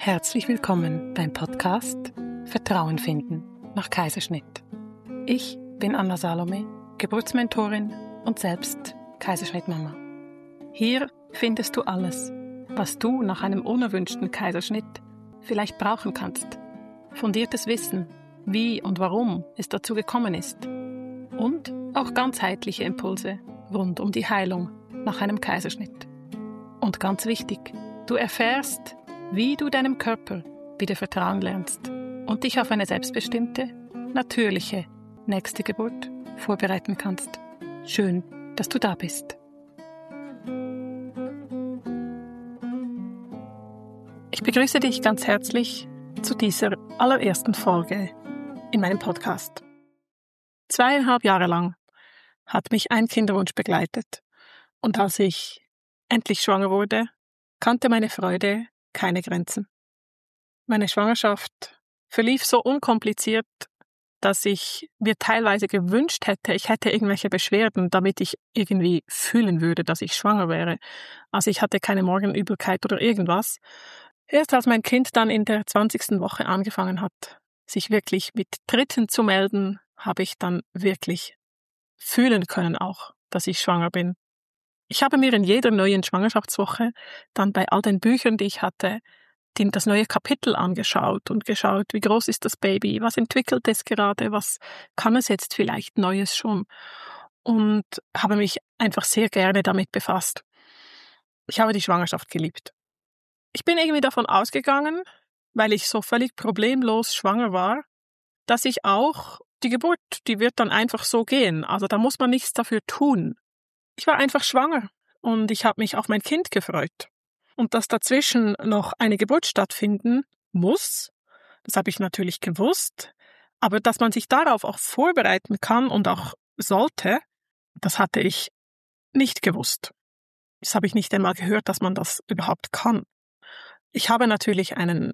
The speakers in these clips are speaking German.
Herzlich willkommen beim Podcast Vertrauen finden nach Kaiserschnitt. Ich bin Anna Salome, Geburtsmentorin und selbst Kaiserschnittmama. Hier findest du alles, was du nach einem unerwünschten Kaiserschnitt vielleicht brauchen kannst. Fundiertes Wissen, wie und warum es dazu gekommen ist. Und auch ganzheitliche Impulse rund um die Heilung nach einem Kaiserschnitt. Und ganz wichtig, du erfährst, wie du deinem Körper wieder vertrauen lernst und dich auf eine selbstbestimmte, natürliche nächste Geburt vorbereiten kannst. Schön, dass du da bist. Ich begrüße dich ganz herzlich zu dieser allerersten Folge in meinem Podcast. 2,5 Jahre lang hat mich ein Kinderwunsch begleitet und als ich endlich schwanger wurde, kannte meine Freude keine Grenzen. Meine Schwangerschaft verlief so unkompliziert, dass ich mir teilweise gewünscht hätte, ich hätte irgendwelche Beschwerden, damit ich irgendwie fühlen würde, dass ich schwanger wäre. Also ich hatte keine Morgenübelkeit oder irgendwas. Erst als mein Kind dann in der 20. Woche angefangen hat, sich wirklich mit Tritten zu melden, habe ich dann wirklich fühlen können auch, dass ich schwanger bin. Ich habe mir in jeder neuen Schwangerschaftswoche dann bei all den Büchern, die ich hatte, das neue Kapitel angeschaut und geschaut, wie groß ist das Baby, was entwickelt es gerade, was kann es jetzt vielleicht Neues schon, und habe mich einfach sehr gerne damit befasst. Ich habe die Schwangerschaft geliebt. Ich bin irgendwie davon ausgegangen, weil ich so völlig problemlos schwanger war, dass ich auch die Geburt, die wird dann einfach so gehen, also da muss man nichts dafür tun. Ich war einfach schwanger und ich habe mich auf mein Kind gefreut. Und dass dazwischen noch eine Geburt stattfinden muss, das habe ich natürlich gewusst, aber dass man sich darauf auch vorbereiten kann und auch sollte, das hatte ich nicht gewusst. Das habe ich nicht einmal gehört, dass man das überhaupt kann. Ich habe natürlich einen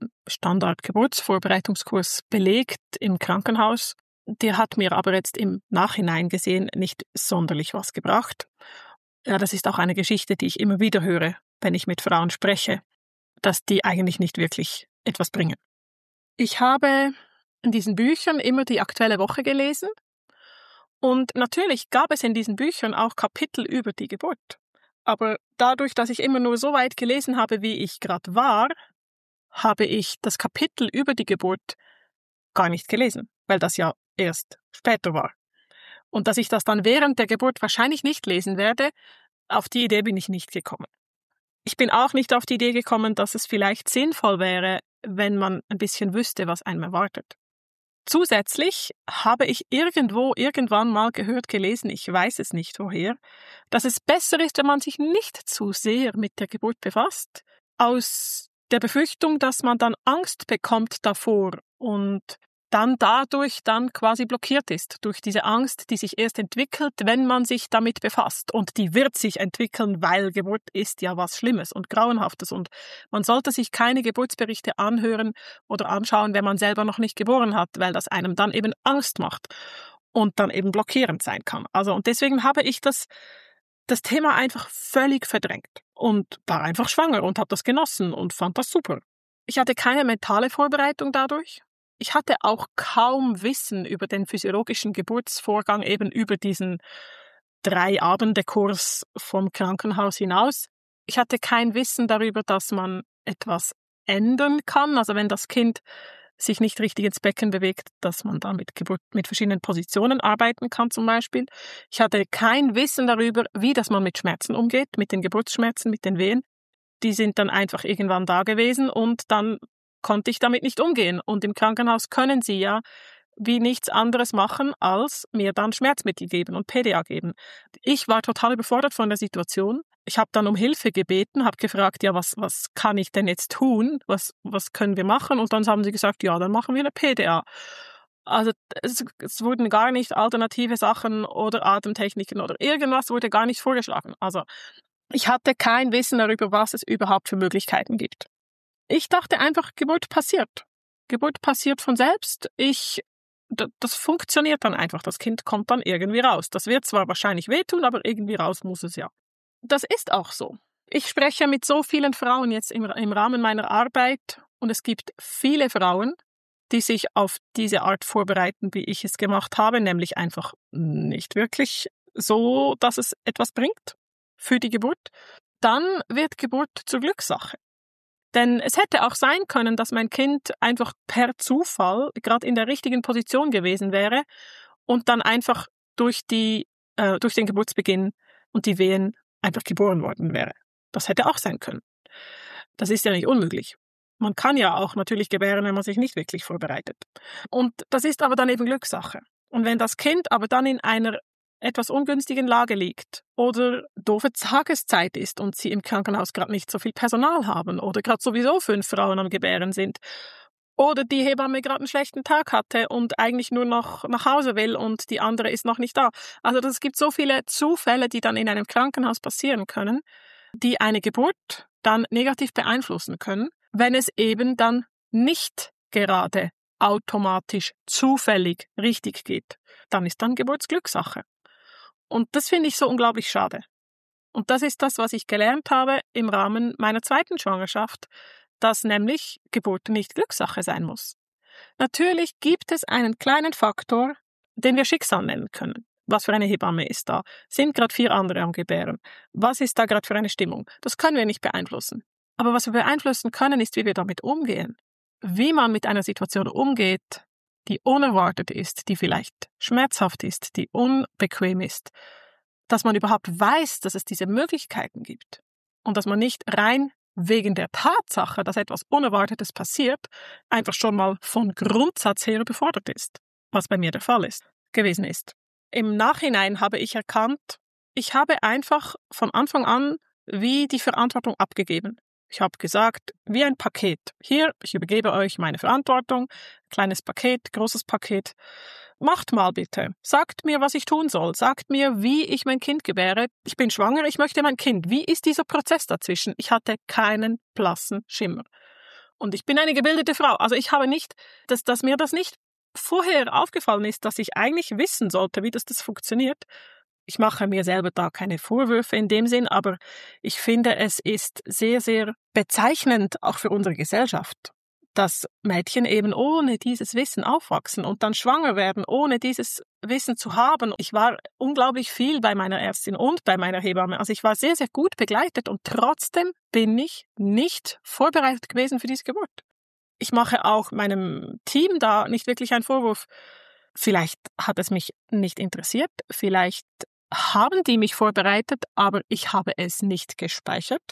Standard-Geburtsvorbereitungskurs belegt im Krankenhaus. Der hat mir aber jetzt im Nachhinein gesehen nicht sonderlich was gebracht. Ja, das ist auch eine Geschichte, die ich immer wieder höre, wenn ich mit Frauen spreche, dass die eigentlich nicht wirklich etwas bringen. Ich habe in diesen Büchern immer die aktuelle Woche gelesen und natürlich gab es in diesen Büchern auch Kapitel über die Geburt. Aber dadurch, dass ich immer nur so weit gelesen habe, wie ich gerade war, habe ich das Kapitel über die Geburt gar nicht gelesen, weil das ja erst später war. Und dass ich das dann während der Geburt wahrscheinlich nicht lesen werde, auf die Idee bin ich nicht gekommen. Ich bin auch nicht auf die Idee gekommen, dass es vielleicht sinnvoll wäre, wenn man ein bisschen wüsste, was einem erwartet. Zusätzlich habe ich irgendwann mal gehört, gelesen, ich weiß es nicht woher, dass es besser ist, wenn man sich nicht zu sehr mit der Geburt befasst, aus der Befürchtung, dass man dann Angst bekommt davor und dann dadurch dann quasi blockiert ist, durch diese Angst, die sich erst entwickelt, wenn man sich damit befasst. Und die wird sich entwickeln, weil Geburt ist ja was Schlimmes und Grauenhaftes. Und man sollte sich keine Geburtsberichte anhören oder anschauen, wenn man selber noch nicht geboren hat, weil das einem dann eben Angst macht und dann eben blockierend sein kann. Also, und deswegen habe ich das Thema einfach völlig verdrängt und war einfach schwanger und habe das genossen und fand das super. Ich hatte keine mentale Vorbereitung dadurch. Ich hatte auch kaum Wissen über den physiologischen Geburtsvorgang, eben über diesen 3-Abende-Kurs vom Krankenhaus hinaus. Ich hatte kein Wissen darüber, dass man etwas ändern kann, also wenn das Kind sich nicht richtig ins Becken bewegt, dass man dann mit verschiedenen Positionen arbeiten kann zum Beispiel. Ich hatte kein Wissen darüber, wie das man mit Schmerzen umgeht, mit den Geburtsschmerzen, mit den Wehen. Die sind dann einfach irgendwann da gewesen und dann konnte ich damit nicht umgehen. Und im Krankenhaus können sie ja wie nichts anderes machen, als mir dann Schmerzmittel geben und PDA geben. Ich war total überfordert von der Situation. Ich habe dann um Hilfe gebeten, habe gefragt, ja, was kann ich denn jetzt tun? Was können wir machen? Und dann haben sie gesagt, ja, dann machen wir eine PDA. Also es wurden gar nicht alternative Sachen oder Atemtechniken oder irgendwas wurde gar nicht vorgeschlagen. Also ich hatte kein Wissen darüber, was es überhaupt für Möglichkeiten gibt. Ich dachte einfach, Geburt passiert. Geburt passiert von selbst. Das funktioniert dann einfach. Das Kind kommt dann irgendwie raus. Das wird zwar wahrscheinlich wehtun, aber irgendwie raus muss es ja. Das ist auch so. Ich spreche mit so vielen Frauen jetzt im Rahmen meiner Arbeit Und es gibt viele Frauen, die sich auf diese Art vorbereiten, wie ich es gemacht habe, nämlich einfach nicht wirklich so, dass es etwas bringt für die Geburt. Dann wird Geburt zur Glückssache. Denn es hätte auch sein können, dass mein Kind einfach per Zufall gerade in der richtigen Position gewesen wäre und dann einfach durch den Geburtsbeginn und die Wehen einfach geboren worden wäre. Das hätte auch sein können. Das ist ja nicht unmöglich. Man kann ja auch natürlich gebären, wenn man sich nicht wirklich vorbereitet. Und das ist aber dann eben Glückssache. Und wenn das Kind aber dann in einer etwas ungünstigen Lage liegt oder doofe Tageszeit ist und sie im Krankenhaus gerade nicht so viel Personal haben oder gerade sowieso 5 Frauen am Gebären sind oder die Hebamme gerade einen schlechten Tag hatte und eigentlich nur noch nach Hause will und die andere ist noch nicht da. Also es gibt so viele Zufälle, die dann in einem Krankenhaus passieren können, die eine Geburt dann negativ beeinflussen können, wenn es eben dann nicht gerade automatisch zufällig richtig geht. Dann ist dann Geburtsglückssache. Und das finde ich so unglaublich schade. Und das ist das, was ich gelernt habe im Rahmen meiner 2. Schwangerschaft, dass nämlich Geburt nicht Glückssache sein muss. Natürlich gibt es einen kleinen Faktor, den wir Schicksal nennen können. Was für eine Hebamme ist da? Sind gerade 4 andere am Gebären? Was ist da gerade für eine Stimmung? Das können wir nicht beeinflussen. Aber was wir beeinflussen können, ist, wie wir damit umgehen. Wie man mit einer Situation umgeht, die unerwartet ist, die vielleicht schmerzhaft ist, die unbequem ist. Dass man überhaupt weiß, dass es diese Möglichkeiten gibt. Und dass man nicht rein wegen der Tatsache, dass etwas Unerwartetes passiert, einfach schon mal von Grundsatz her überfordert ist. Was bei mir der Fall gewesen ist. Im Nachhinein habe ich erkannt, ich habe einfach von Anfang an wie die Verantwortung abgegeben. Ich habe gesagt, wie ein Paket. Hier, ich übergebe euch meine Verantwortung. Kleines Paket, großes Paket. Macht mal bitte. Sagt mir, was ich tun soll. Sagt mir, wie ich mein Kind gebäre. Ich bin schwanger, ich möchte mein Kind. Wie ist dieser Prozess dazwischen? Ich hatte keinen blassen Schimmer. Und ich bin eine gebildete Frau. Also ich habe nicht, dass mir das nicht vorher aufgefallen ist, dass ich eigentlich wissen sollte, wie das funktioniert. Ich mache mir selber da keine Vorwürfe in dem Sinn, aber ich finde, es ist sehr, sehr bezeichnend auch für unsere Gesellschaft, dass Mädchen eben ohne dieses Wissen aufwachsen und dann schwanger werden, ohne dieses Wissen zu haben. Ich war unglaublich viel bei meiner Ärztin und bei meiner Hebamme. Also ich war sehr, sehr gut begleitet und trotzdem bin ich nicht vorbereitet gewesen für diese Geburt. Ich mache auch meinem Team da nicht wirklich einen Vorwurf. Vielleicht hat es mich nicht interessiert, vielleicht haben die mich vorbereitet, aber ich habe es nicht gespeichert.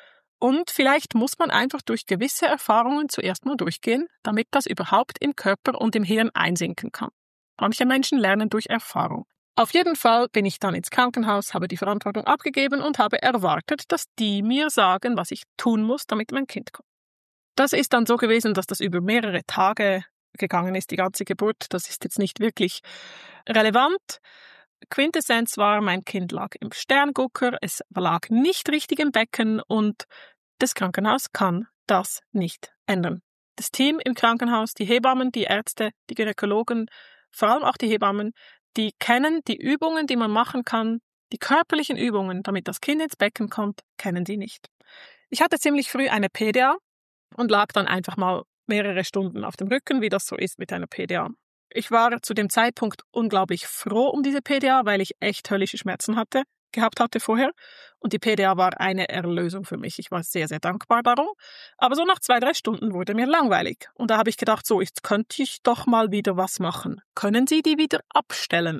Und vielleicht muss man einfach durch gewisse Erfahrungen zuerst mal durchgehen, damit das überhaupt im Körper und im Hirn einsinken kann. Manche Menschen lernen durch Erfahrung. Auf jeden Fall bin ich dann ins Krankenhaus, habe die Verantwortung abgegeben und habe erwartet, dass die mir sagen, was ich tun muss, damit mein Kind kommt. Das ist dann so gewesen, dass das über mehrere Tage gegangen ist, die ganze Geburt. Das ist jetzt nicht wirklich relevant. Quintessenz war, mein Kind lag im Sterngucker, es lag nicht richtig im Becken und das Krankenhaus kann das nicht ändern. Das Team im Krankenhaus, die Hebammen, die Ärzte, die Gynäkologen, vor allem auch die Hebammen, die kennen die Übungen, die man machen kann, die körperlichen Übungen, damit das Kind ins Becken kommt, kennen die nicht. Ich hatte ziemlich früh eine PDA und lag dann einfach mal mehrere Stunden auf dem Rücken, wie das so ist mit einer PDA. Ich war zu dem Zeitpunkt unglaublich froh um diese PDA, weil ich echt höllische Schmerzen gehabt hatte vorher. Und die PDA war eine Erlösung für mich. Ich war sehr, sehr dankbar darum. Aber so nach 2-3 Stunden wurde mir langweilig. Und da habe ich gedacht, so, jetzt könnte ich doch mal wieder was machen. Können Sie die wieder abstellen?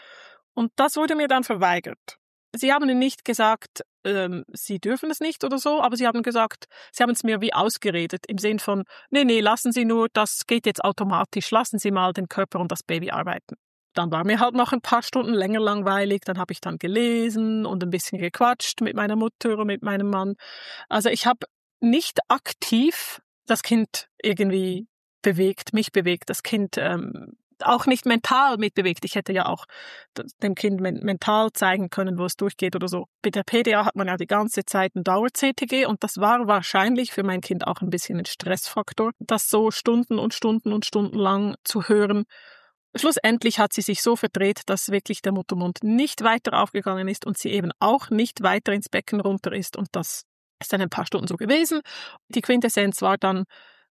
Und das wurde mir dann verweigert. Sie haben nicht gesagt, Sie dürfen es nicht oder so, aber Sie haben es mir wie ausgeredet, im Sinn von, nee, lassen Sie nur, das geht jetzt automatisch, lassen Sie mal den Körper und das Baby arbeiten. Dann war mir halt noch ein paar Stunden länger langweilig, dann habe ich dann gelesen und ein bisschen gequatscht mit meiner Mutter und mit meinem Mann. Also ich habe nicht aktiv das Kind irgendwie mich bewegt, das Kind auch nicht mental mitbewegt. Ich hätte ja auch dem Kind mental zeigen können, wo es durchgeht oder so. Bei der PDA hat man ja die ganze Zeit ein Dauer-CTG und das war wahrscheinlich für mein Kind auch ein bisschen ein Stressfaktor, das so Stunden und Stunden und Stunden lang zu hören. Schlussendlich hat sie sich so verdreht, dass wirklich der Muttermund nicht weiter aufgegangen ist und sie eben auch nicht weiter ins Becken runter ist und das ist dann ein paar Stunden so gewesen. Die Quintessenz war dann,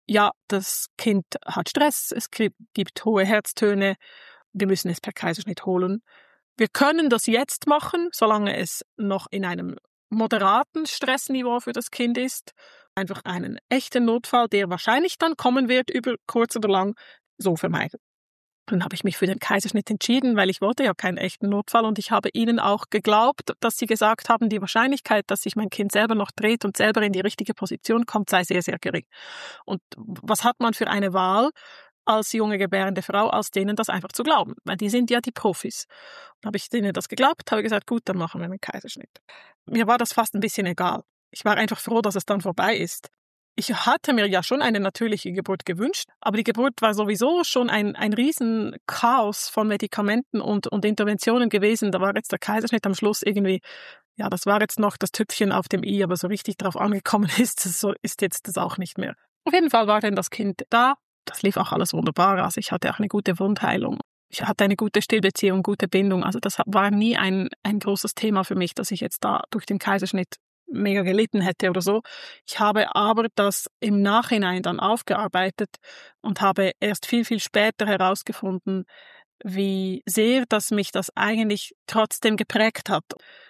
ja, das Kind hat Stress, es gibt hohe Herztöne, wir müssen es per Kaiserschnitt holen. Wir können das jetzt machen, solange es noch in einem moderaten Stressniveau für das Kind ist. Einfach einen echten Notfall, der wahrscheinlich dann kommen wird, über kurz oder lang, so vermeiden. Dann habe ich mich für den Kaiserschnitt entschieden, weil ich wollte ja keinen echten Notfall und ich habe ihnen auch geglaubt, dass sie gesagt haben, die Wahrscheinlichkeit, dass sich mein Kind selber noch dreht und selber in die richtige Position kommt, sei sehr, sehr gering. Und was hat man für eine Wahl als junge gebärende Frau, als denen das einfach zu glauben? Weil die sind ja die Profis. Dann habe ich denen das geglaubt, habe gesagt, gut, dann machen wir einen Kaiserschnitt. Mir war das fast ein bisschen egal. Ich war einfach froh, dass es dann vorbei ist. Ich hatte mir ja schon eine natürliche Geburt gewünscht, aber die Geburt war sowieso schon ein riesen Chaos von Medikamenten und Interventionen gewesen. Da war jetzt der Kaiserschnitt am Schluss irgendwie, ja, das war jetzt noch das Tüpfchen auf dem i, aber so richtig drauf angekommen so ist jetzt das auch nicht mehr. Auf jeden Fall war dann das Kind da. Das lief auch alles wunderbar. Also ich hatte auch eine gute Wundheilung. Ich hatte eine gute Stillbeziehung, gute Bindung. Also das war nie ein großes Thema für mich, dass ich jetzt da durch den Kaiserschnitt mega gelitten hätte oder so. Ich habe aber das im Nachhinein dann aufgearbeitet und habe erst viel, viel später herausgefunden, wie sehr dass mich das eigentlich trotzdem geprägt hat.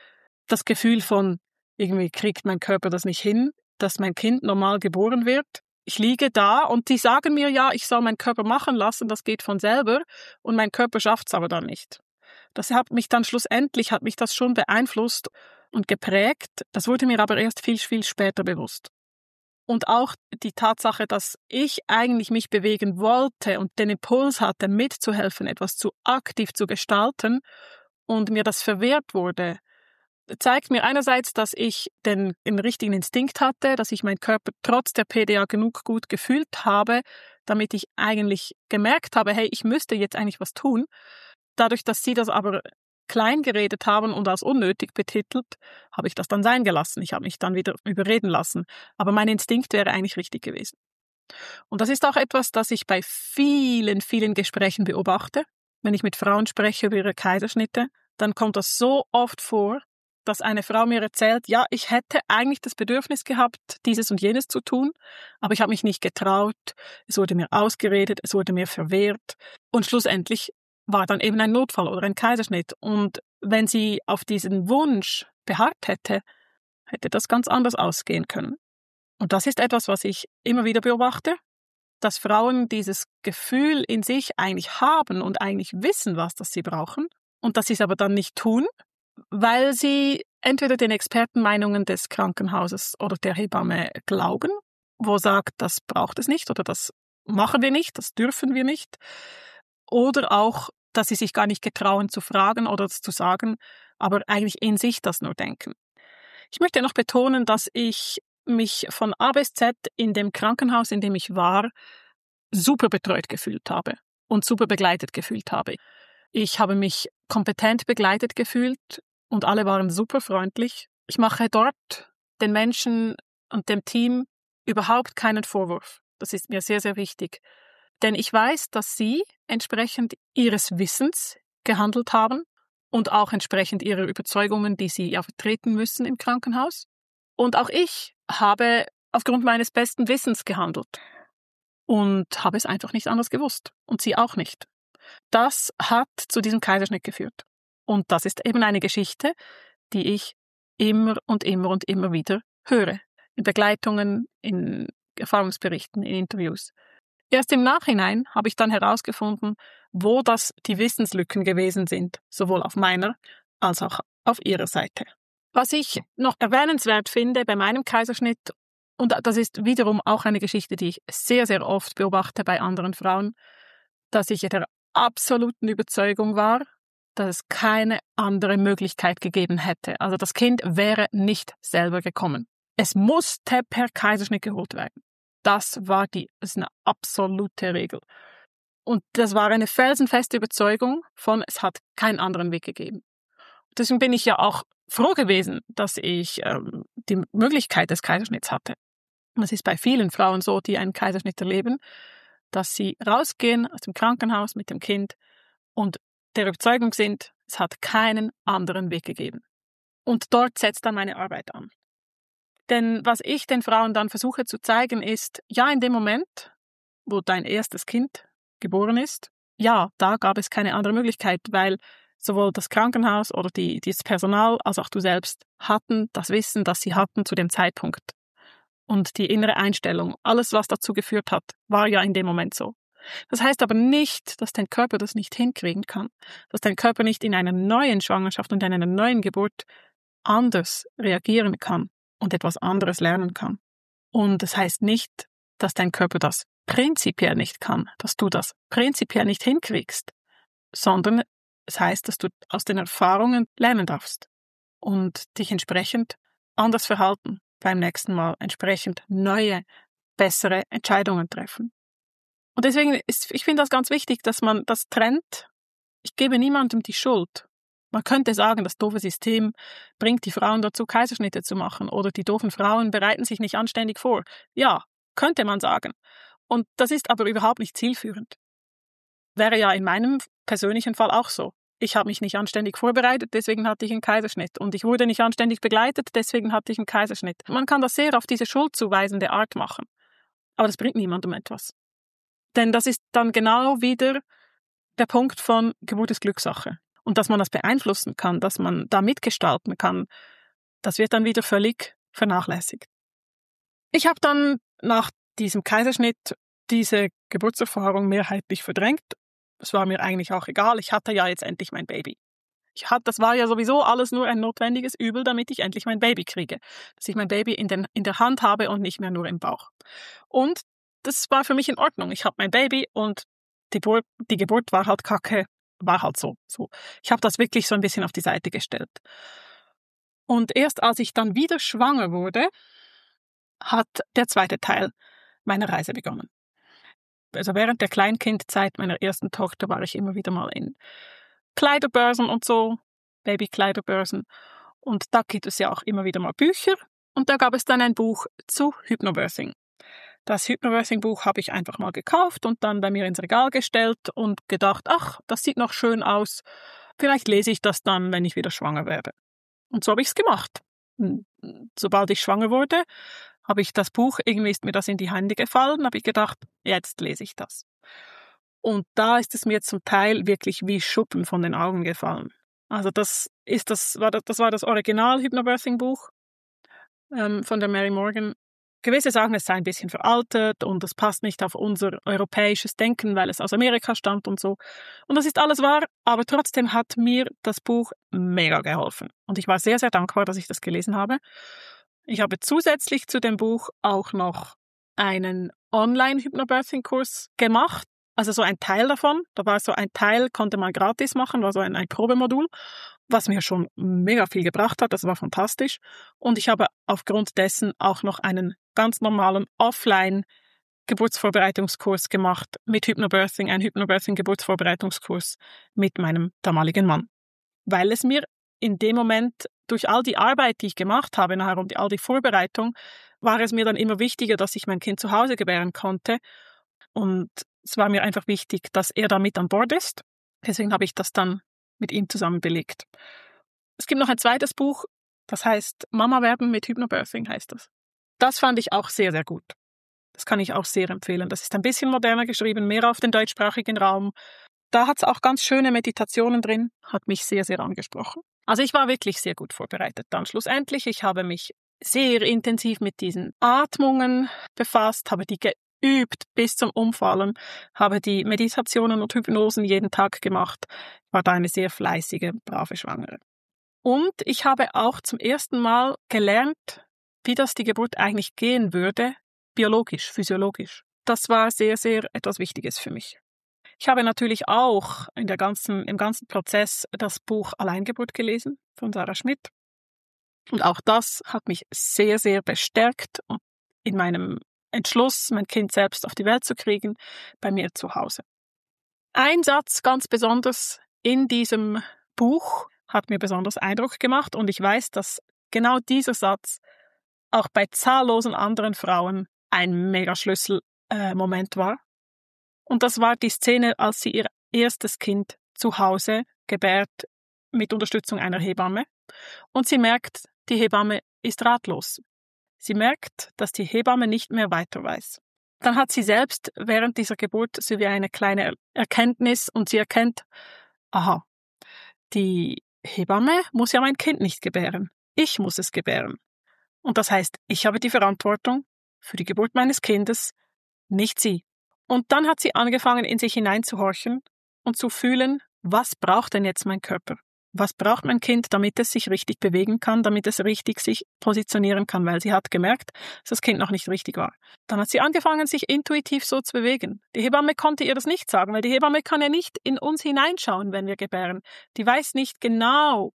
Das Gefühl von, irgendwie kriegt mein Körper das nicht hin, dass mein Kind normal geboren wird. Ich liege da und die sagen mir, ja, ich soll meinen Körper machen lassen, das geht von selber und mein Körper schafft's aber dann nicht. Das hat mich dann schlussendlich, hat mich das schon beeinflusst und geprägt. Das wurde mir aber erst viel, viel später bewusst. Und auch die Tatsache, dass ich eigentlich mich bewegen wollte und den Impuls hatte, mitzuhelfen, etwas zu aktiv zu gestalten und mir das verwehrt wurde, zeigt mir einerseits, dass ich den richtigen Instinkt hatte, dass ich meinen Körper trotz der PDA genug gut gefühlt habe, damit ich eigentlich gemerkt habe, hey, ich müsste jetzt eigentlich was tun. Dadurch, dass sie das aber klein geredet haben und als unnötig betitelt, habe ich das dann sein gelassen. Ich habe mich dann wieder überreden lassen. Aber mein Instinkt wäre eigentlich richtig gewesen. Und das ist auch etwas, das ich bei vielen, vielen Gesprächen beobachte. Wenn ich mit Frauen spreche über ihre Kaiserschnitte, dann kommt das so oft vor, dass eine Frau mir erzählt, ja, ich hätte eigentlich das Bedürfnis gehabt, dieses und jenes zu tun, aber ich habe mich nicht getraut, es wurde mir ausgeredet, es wurde mir verwehrt und schlussendlich war dann eben ein Notfall oder ein Kaiserschnitt. Und wenn sie auf diesen Wunsch beharrt hätte, hätte das ganz anders ausgehen können. Und das ist etwas, was ich immer wieder beobachte, dass Frauen dieses Gefühl in sich eigentlich haben und eigentlich wissen, was das sie brauchen und dass sie es aber dann nicht tun, weil sie entweder den Expertenmeinungen des Krankenhauses oder der Hebamme glauben, wo sagt, das braucht es nicht oder das machen wir nicht, das dürfen wir nicht, oder auch, dass sie sich gar nicht getrauen zu fragen oder zu sagen, aber eigentlich in sich das nur denken. Ich möchte noch betonen, dass ich mich von A bis Z in dem Krankenhaus, in dem ich war, super betreut gefühlt habe und super begleitet gefühlt habe. Ich habe mich kompetent begleitet gefühlt und alle waren super freundlich. Ich mache dort den Menschen und dem Team überhaupt keinen Vorwurf. Das ist mir sehr, sehr wichtig. Denn ich weiß, dass sie entsprechend ihres Wissens gehandelt haben und auch entsprechend ihrer Überzeugungen, die sie ja vertreten müssen im Krankenhaus. Und auch ich habe aufgrund meines besten Wissens gehandelt und habe es einfach nicht anders gewusst und sie auch nicht. Das hat zu diesem Kaiserschnitt geführt. Und das ist eben eine Geschichte, die ich immer und immer und immer wieder höre. In Begleitungen, in Erfahrungsberichten, in Interviews. Erst im Nachhinein habe ich dann herausgefunden, wo das die Wissenslücken gewesen sind, sowohl auf meiner als auch auf ihrer Seite. Was ich noch erwähnenswert finde bei meinem Kaiserschnitt, und das ist wiederum auch eine Geschichte, die ich sehr, sehr oft beobachte bei anderen Frauen, dass ich der absoluten Überzeugung war, dass es keine andere Möglichkeit gegeben hätte. Also das Kind wäre nicht selber gekommen. Es musste per Kaiserschnitt geholt werden. Das ist eine absolute Regel. Und das war eine felsenfeste Überzeugung von, es hat keinen anderen Weg gegeben. Deswegen bin ich ja auch froh gewesen, dass ich die Möglichkeit des Kaiserschnitts hatte. Und es ist bei vielen Frauen so, die einen Kaiserschnitt erleben, dass sie rausgehen aus dem Krankenhaus mit dem Kind und der Überzeugung sind, es hat keinen anderen Weg gegeben. Und dort setzt dann meine Arbeit an. Denn was ich den Frauen dann versuche zu zeigen ist, ja, in dem Moment, wo dein erstes Kind geboren ist, ja, da gab es keine andere Möglichkeit, weil sowohl das Krankenhaus oder das Personal als auch du selbst hatten das Wissen, das sie hatten zu dem Zeitpunkt. Und die innere Einstellung, alles, was dazu geführt hat, war ja in dem Moment so. Das heißt aber nicht, dass dein Körper das nicht hinkriegen kann, dass dein Körper nicht in einer neuen Schwangerschaft und in einer neuen Geburt anders reagieren kann und etwas anderes lernen kann. Und das heißt nicht, dass dein Körper das prinzipiell nicht kann, dass du das prinzipiell nicht hinkriegst, sondern es heißt, dass du aus den Erfahrungen lernen darfst und dich entsprechend anders verhalten, beim nächsten Mal entsprechend neue, bessere Entscheidungen treffen. Und deswegen ich finde das ganz wichtig, dass man das trennt. Ich gebe niemandem die Schuld. Man könnte sagen, das doofe System bringt die Frauen dazu, Kaiserschnitte zu machen oder die doofen Frauen bereiten sich nicht anständig vor. Ja, könnte man sagen. Und das ist aber überhaupt nicht zielführend. Wäre ja in meinem persönlichen Fall auch so. Ich habe mich nicht anständig vorbereitet, deswegen hatte ich einen Kaiserschnitt. Und ich wurde nicht anständig begleitet, deswegen hatte ich einen Kaiserschnitt. Man kann das sehr auf diese schuldzuweisende Art machen. Aber das bringt niemandem etwas. Denn das ist dann genau wieder der Punkt von Geburt ist Glückssache. Und dass man das beeinflussen kann, dass man da mitgestalten kann, das wird dann wieder völlig vernachlässigt. Ich habe dann nach diesem Kaiserschnitt diese Geburtserfahrung mehrheitlich verdrängt. Es war mir eigentlich auch egal, ich hatte ja jetzt endlich mein Baby. Das war ja sowieso alles nur ein notwendiges Übel, damit ich endlich mein Baby kriege. Dass ich mein Baby in der Hand habe und nicht mehr nur im Bauch. Und das war für mich in Ordnung. Ich habe mein Baby und die Geburt war halt kacke, war halt so. Ich habe das wirklich so ein bisschen auf die Seite gestellt. Und erst als ich dann wieder schwanger wurde, hat der zweite Teil meiner Reise begonnen. Also während der Kleinkindzeit meiner ersten Tochter war ich immer wieder mal in Kleiderbörsen und so, Babykleiderbörsen. Und da gibt es ja auch immer wieder mal Bücher. Und da gab es dann ein Buch zu Hypnobirthing. Das Hypnobirthing-Buch habe ich einfach mal gekauft und dann bei mir ins Regal gestellt und gedacht, ach, das sieht noch schön aus. Vielleicht lese ich das dann, wenn ich wieder schwanger werde. Und so habe ich es gemacht. Sobald ich schwanger wurde, habe ich das Buch, irgendwie ist mir das in die Hände gefallen, habe ich gedacht, jetzt lese ich das. Und da ist es mir zum Teil wirklich wie Schuppen von den Augen gefallen. Also das war das Original Hypnobirthing-Buch von der Mary Morgan. Gewisse sagen, es sei ein bisschen veraltet und es passt nicht auf unser europäisches Denken, weil es aus Amerika stammt und so. Und das ist alles wahr, aber trotzdem hat mir das Buch mega geholfen. Und ich war sehr, sehr dankbar, dass ich das gelesen habe. Ich habe zusätzlich zu dem Buch auch noch einen Online-Hypnobirthing-Kurs gemacht. Also so ein Teil davon. Da war so ein Teil, konnte man gratis machen, war so ein Probemodul, was mir schon mega viel gebracht hat. Das war fantastisch. Und ich habe aufgrund dessen auch noch einen ganz normalen Offline-Geburtsvorbereitungskurs gemacht mit Hypnobirthing, ein Hypnobirthing-Geburtsvorbereitungskurs mit meinem damaligen Mann. Weil es mir in dem Moment, durch all die Arbeit, die ich gemacht habe nachher und all die Vorbereitung, war es mir dann immer wichtiger, dass ich mein Kind zu Hause gebären konnte. Und es war mir einfach wichtig, dass er da mit an Bord ist. Deswegen habe ich das dann mit ihm zusammen belegt. Es gibt noch ein zweites Buch, das heißt Mama werden mit Hypnobirthing heißt das. Das fand ich auch sehr, sehr gut. Das kann ich auch sehr empfehlen. Das ist ein bisschen moderner geschrieben, mehr auf den deutschsprachigen Raum. Da hat es auch ganz schöne Meditationen drin, hat mich sehr, sehr angesprochen. Also ich war wirklich sehr gut vorbereitet dann schlussendlich. Ich habe mich sehr intensiv mit diesen Atmungen befasst, habe die geübt bis zum Umfallen, habe die Meditationen und Hypnosen jeden Tag gemacht, war da eine sehr fleißige, brave Schwangere. Und ich habe auch zum ersten Mal gelernt, wie das die Geburt eigentlich gehen würde, biologisch, physiologisch. Das war sehr, sehr etwas Wichtiges für mich. Ich habe natürlich auch im ganzen Prozess das Buch Alleingeburt gelesen von Sarah Schmidt. Und auch das hat mich sehr, sehr bestärkt in meinem Entschluss, mein Kind selbst auf die Welt zu kriegen, bei mir zu Hause. Ein Satz ganz besonders in diesem Buch hat mir besonders Eindruck gemacht und ich weiß, dass genau dieser Satz auch bei zahllosen anderen Frauen ein mega Schlüsselmoment war. Und das war die Szene, als sie ihr erstes Kind zu Hause gebärt mit Unterstützung einer Hebamme. Und sie merkt, die Hebamme ist ratlos. Sie merkt, dass die Hebamme nicht mehr weiter weiß. Dann hat sie selbst während dieser Geburt so wie eine kleine Erkenntnis und sie erkennt, aha, die Hebamme muss ja mein Kind nicht gebären. Ich muss es gebären. Und das heißt, ich habe die Verantwortung für die Geburt meines Kindes, nicht sie. Und dann hat sie angefangen, in sich hineinzuhorchen und zu fühlen, was braucht denn jetzt mein Körper? Was braucht mein Kind, damit es sich richtig bewegen kann, damit es richtig sich positionieren kann, weil sie hat gemerkt, dass das Kind noch nicht richtig war. Dann hat sie angefangen, sich intuitiv so zu bewegen. Die Hebamme konnte ihr das nicht sagen, weil die Hebamme kann ja nicht in uns hineinschauen, wenn wir gebären. Die weiß nicht genau,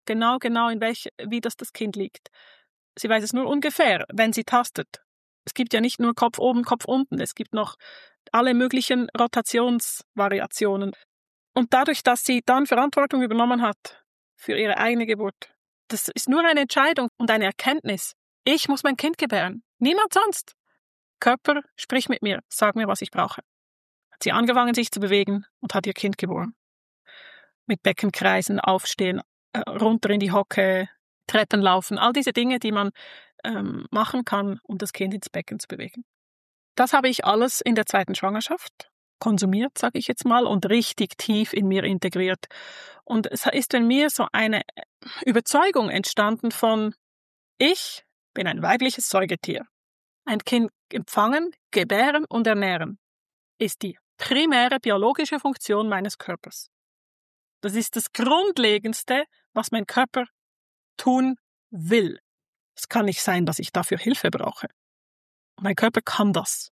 wie das Kind liegt. Sie weiß es nur ungefähr, wenn sie tastet. Es gibt ja nicht nur Kopf oben, Kopf unten. Es gibt noch alle möglichen Rotationsvariationen. Und dadurch, dass sie dann Verantwortung übernommen hat für ihre eigene Geburt, das ist nur eine Entscheidung und eine Erkenntnis. Ich muss mein Kind gebären. Niemand sonst. Körper, sprich mit mir. Sag mir, was ich brauche. Hat sie angefangen, sich zu bewegen und hat ihr Kind geboren. Mit Beckenkreisen, aufstehen, runter in die Hocke, Treppen laufen. All diese Dinge, die man machen kann, um das Kind ins Becken zu bewegen. Das habe ich alles in der 2. Schwangerschaft konsumiert, sage ich jetzt mal, und richtig tief in mir integriert. Und es ist in mir so eine Überzeugung entstanden von, ich bin ein weibliches Säugetier. Ein Kind empfangen, gebären und ernähren ist die primäre biologische Funktion meines Körpers. Das ist das Grundlegendste, was mein Körper tun will. Es kann nicht sein, dass ich dafür Hilfe brauche. Mein Körper kann das.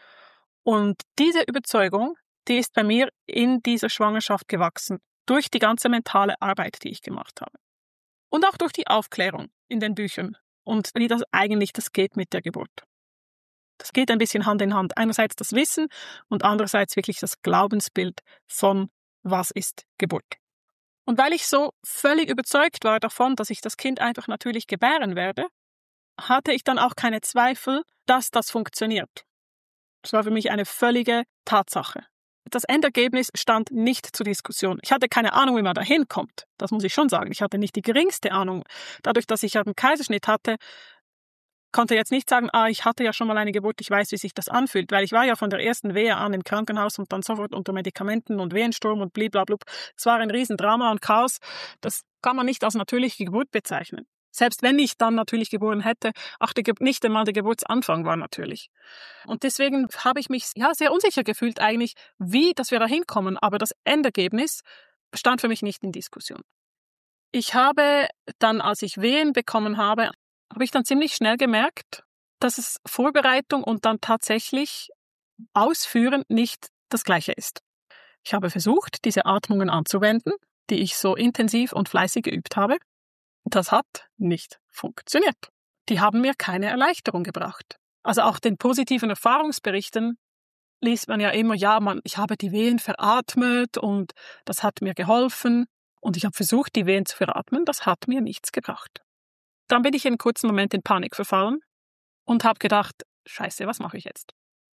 Und diese Überzeugung, die ist bei mir in dieser Schwangerschaft gewachsen, durch die ganze mentale Arbeit, die ich gemacht habe. Und auch durch die Aufklärung in den Büchern und wie das eigentlich geht mit der Geburt. Das geht ein bisschen Hand in Hand. Einerseits das Wissen und andererseits wirklich das Glaubensbild von, was ist Geburt. Und weil ich so völlig überzeugt war davon, dass ich das Kind einfach natürlich gebären werde, hatte ich dann auch keine Zweifel, dass das funktioniert. Das war für mich eine völlige Tatsache. Das Endergebnis stand nicht zur Diskussion. Ich hatte keine Ahnung, wie man da hinkommt. Das muss ich schon sagen. Ich hatte nicht die geringste Ahnung. Dadurch, dass ich einen Kaiserschnitt hatte, konnte jetzt nicht sagen, ich hatte ja schon mal eine Geburt, ich weiß, wie sich das anfühlt, weil ich war ja von der ersten Wehe an im Krankenhaus und dann sofort unter Medikamenten und Wehensturm und bliblablub. Es war ein Riesendrama und Chaos. Das kann man nicht als natürliche Geburt bezeichnen. Selbst wenn ich dann natürlich geboren hätte, nicht einmal der Geburtsanfang war natürlich. Und deswegen habe ich mich sehr unsicher gefühlt eigentlich, dass wir da hinkommen. Aber das Endergebnis stand für mich nicht in Diskussion. Ich habe dann, als ich Wehen bekommen habe ich dann ziemlich schnell gemerkt, dass es Vorbereitung und dann tatsächlich Ausführen nicht das Gleiche ist. Ich habe versucht, diese Atmungen anzuwenden, die ich so intensiv und fleißig geübt habe. Das hat nicht funktioniert. Die haben mir keine Erleichterung gebracht. Also auch den positiven Erfahrungsberichten liest man ja immer, ich habe die Wehen veratmet und das hat mir geholfen. Und ich habe versucht, die Wehen zu veratmen, das hat mir nichts gebracht. Dann bin ich einen kurzen Moment in Panik verfallen und habe gedacht, Scheiße, was mache ich jetzt?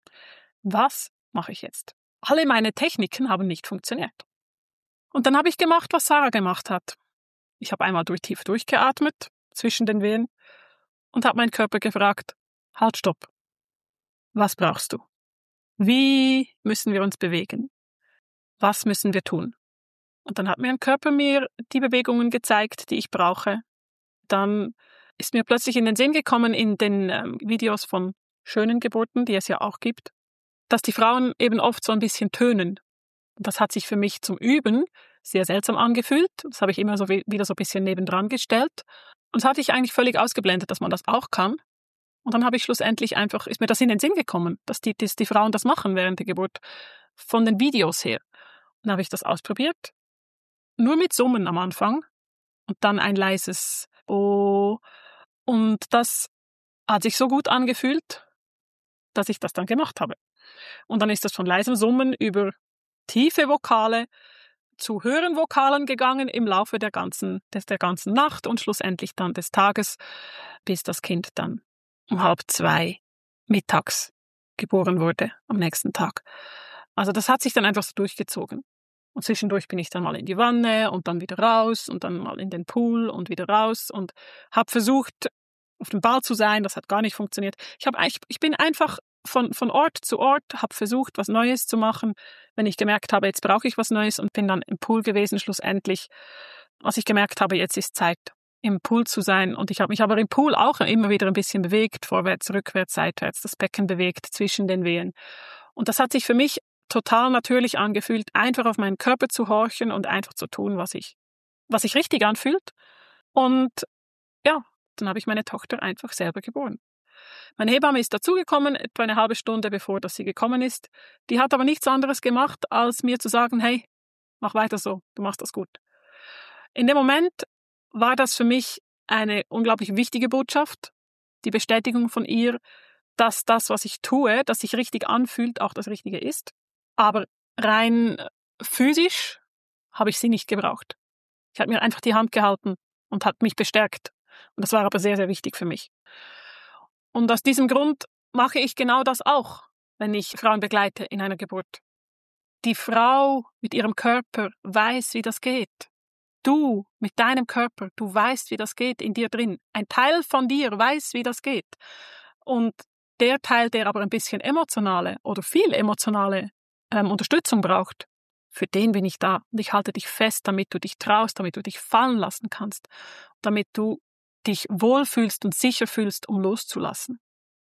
Was mache ich jetzt? Alle meine Techniken haben nicht funktioniert. Und dann habe ich gemacht, was Sarah gemacht hat. Ich habe einmal tief durchgeatmet zwischen den Wehen und habe meinen Körper gefragt, halt, stopp. Was brauchst du? Wie müssen wir uns bewegen? Was müssen wir tun? Und dann hat mein Körper mir die Bewegungen gezeigt, die ich brauche. Dann ist mir plötzlich in den Sinn gekommen in den Videos von schönen Geburten, die es ja auch gibt, dass die Frauen eben oft so ein bisschen tönen. Und das hat sich für mich zum Üben sehr seltsam angefühlt. Das habe ich immer so wieder so ein bisschen nebendran gestellt. Und das hatte ich eigentlich völlig ausgeblendet, dass man das auch kann. Und dann habe ich schlussendlich ist mir das in den Sinn gekommen, dass die Frauen das machen während der Geburt, von den Videos her. Und dann habe ich das ausprobiert, nur mit Summen am Anfang und dann ein leises Oh. Und das hat sich so gut angefühlt, dass ich das dann gemacht habe. Und dann ist das von leisem Summen über tiefe Vokale zu höheren Vokalen gegangen im Laufe der ganzen Nacht und schlussendlich dann des Tages, bis das Kind dann um 1:30 mittags geboren wurde am nächsten Tag. Also das hat sich dann einfach so durchgezogen. Und zwischendurch bin ich dann mal in die Wanne und dann wieder raus und dann mal in den Pool und wieder raus und habe versucht, auf dem Ball zu sein, das hat gar nicht funktioniert. Ich bin einfach von Ort zu Ort, habe versucht, was Neues zu machen, wenn ich gemerkt habe, jetzt brauche ich was Neues, und bin dann im Pool gewesen schlussendlich, als ich gemerkt habe, jetzt ist Zeit, im Pool zu sein. Und ich habe mich aber im Pool auch immer wieder ein bisschen bewegt, vorwärts, rückwärts, seitwärts, das Becken bewegt zwischen den Wehen. Und das hat sich für mich total natürlich angefühlt, einfach auf meinen Körper zu horchen und einfach zu tun, was sich richtig anfühlt. Und ja, dann habe ich meine Tochter einfach selber geboren. Meine Hebamme ist dazugekommen, etwa eine halbe Stunde bevor dass sie gekommen ist. Die hat aber nichts anderes gemacht, als mir zu sagen, hey, mach weiter so, du machst das gut. In dem Moment war das für mich eine unglaublich wichtige Botschaft, die Bestätigung von ihr, dass das, was ich tue, das sich richtig anfühlt, auch das Richtige ist. Aber rein physisch habe ich sie nicht gebraucht. Ich habe mir einfach die Hand gehalten und hat mich bestärkt. Und das war aber sehr, sehr wichtig für mich. Und aus diesem Grund mache ich genau das auch, wenn ich Frauen begleite in einer Geburt. Die Frau mit ihrem Körper weiß, wie das geht. Du mit deinem Körper, du weißt, wie das geht in dir drin. Ein Teil von dir weiß, wie das geht. Und der Teil, der aber ein bisschen emotionale oder viel emotionale Unterstützung braucht, für den bin ich da. Und ich halte dich fest, damit du dich traust, damit du dich fallen lassen kannst, damit du dich wohlfühlst und sicher fühlst, um loszulassen.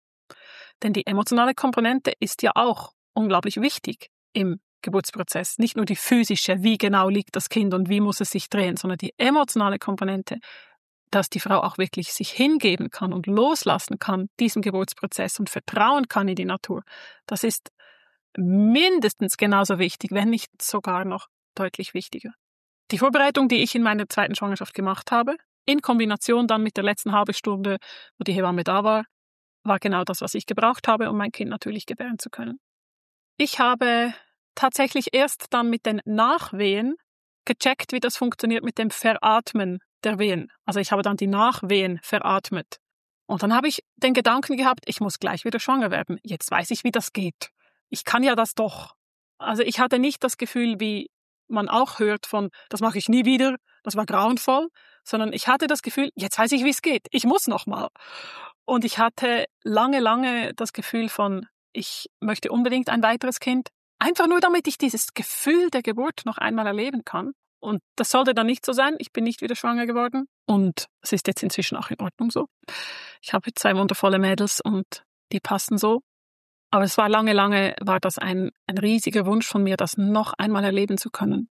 Denn die emotionale Komponente ist ja auch unglaublich wichtig im Geburtsprozess. Nicht nur die physische, wie genau liegt das Kind und wie muss es sich drehen, sondern die emotionale Komponente, dass die Frau auch wirklich sich hingeben kann und loslassen kann, diesem Geburtsprozess, und vertrauen kann in die Natur. Das ist mindestens genauso wichtig, wenn nicht sogar noch deutlich wichtiger. Die Vorbereitung, die ich in meiner zweiten Schwangerschaft gemacht habe, in Kombination dann mit der letzten halben Stunde, wo die Hebamme da war genau das, was ich gebraucht habe, um mein Kind natürlich gebären zu können. Ich habe tatsächlich erst dann mit den Nachwehen gecheckt, wie das funktioniert mit dem Veratmen der Wehen. Also ich habe dann die Nachwehen veratmet. Und dann habe ich den Gedanken gehabt, ich muss gleich wieder schwanger werden. Jetzt weiß ich, wie das geht. Ich kann ja das doch. Also ich hatte nicht das Gefühl, wie man auch hört von, das mache ich nie wieder, das war grauenvoll, sondern ich hatte das Gefühl, jetzt weiß ich, wie es geht. Ich muss noch mal. Und ich hatte lange das Gefühl von, ich möchte unbedingt ein weiteres Kind. Einfach nur, damit ich dieses Gefühl der Geburt noch einmal erleben kann. Und das sollte dann nicht so sein. Ich bin nicht wieder schwanger geworden. Und es ist jetzt inzwischen auch in Ordnung so. Ich habe 2 wundervolle Mädels und die passen so. Aber es war lange war das ein riesiger Wunsch von mir, das noch einmal erleben zu können.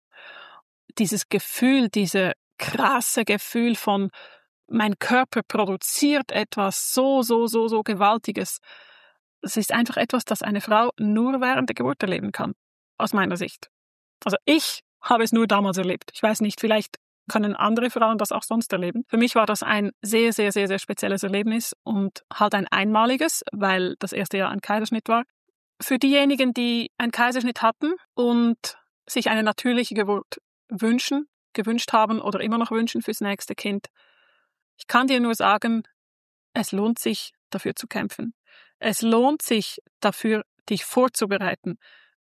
Dieses Gefühl, diese krasse Gefühl von, mein Körper produziert etwas so Gewaltiges. Es ist einfach etwas, das eine Frau nur während der Geburt erleben kann, aus meiner Sicht. Also ich habe es nur damals erlebt. Ich weiß nicht, vielleicht können andere Frauen das auch sonst erleben. Für mich war das ein sehr spezielles Erlebnis und halt ein einmaliges, weil das erste Jahr ein Kaiserschnitt war. Für diejenigen, die einen Kaiserschnitt hatten und sich eine natürliche Geburt gewünscht haben oder immer noch wünschen fürs nächste Kind, ich kann dir nur sagen, es lohnt sich, dafür zu kämpfen. Es lohnt sich dafür, dich vorzubereiten,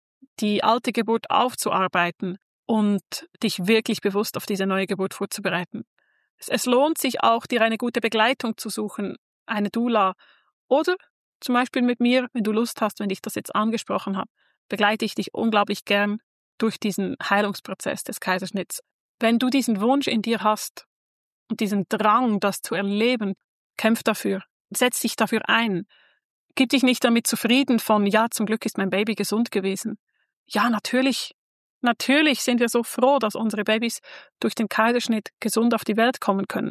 die alte Geburt aufzuarbeiten und dich wirklich bewusst auf diese neue Geburt vorzubereiten. Es lohnt sich auch, dir eine gute Begleitung zu suchen, eine Doula, oder zum Beispiel mit mir, wenn du Lust hast, wenn ich das jetzt angesprochen habe, begleite ich dich unglaublich gern durch diesen Heilungsprozess des Kaiserschnitts. Wenn du diesen Wunsch in dir hast und diesen Drang, das zu erleben, kämpf dafür, setz dich dafür ein. Gib dich nicht damit zufrieden von, ja, zum Glück ist mein Baby gesund gewesen. Ja, natürlich sind wir so froh, dass unsere Babys durch den Kaiserschnitt gesund auf die Welt kommen können.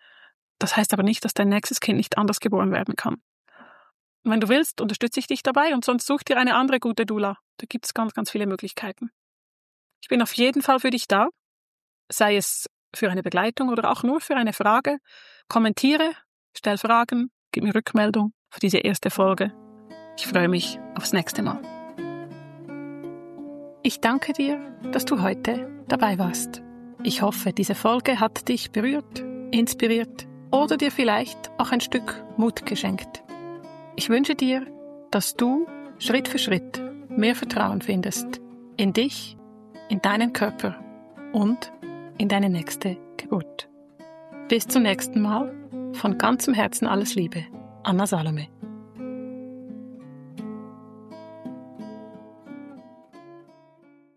Das heißt aber nicht, dass dein nächstes Kind nicht anders geboren werden kann. Und wenn du willst, unterstütze ich dich dabei und sonst such dir eine andere gute Doula. Da gibt es ganz viele Möglichkeiten. Ich bin auf jeden Fall für dich da, sei es für eine Begleitung oder auch nur für eine Frage. Kommentiere, stell Fragen, gib mir Rückmeldung für diese erste Folge. Ich freue mich aufs nächste Mal. Ich danke dir, dass du heute dabei warst. Ich hoffe, diese Folge hat dich berührt, inspiriert oder dir vielleicht auch ein Stück Mut geschenkt. Ich wünsche dir, dass du Schritt für Schritt mehr Vertrauen findest in dich, in deinen Körper und in deine nächste Geburt. Bis zum nächsten Mal. Von ganzem Herzen alles Liebe. Anna Salome.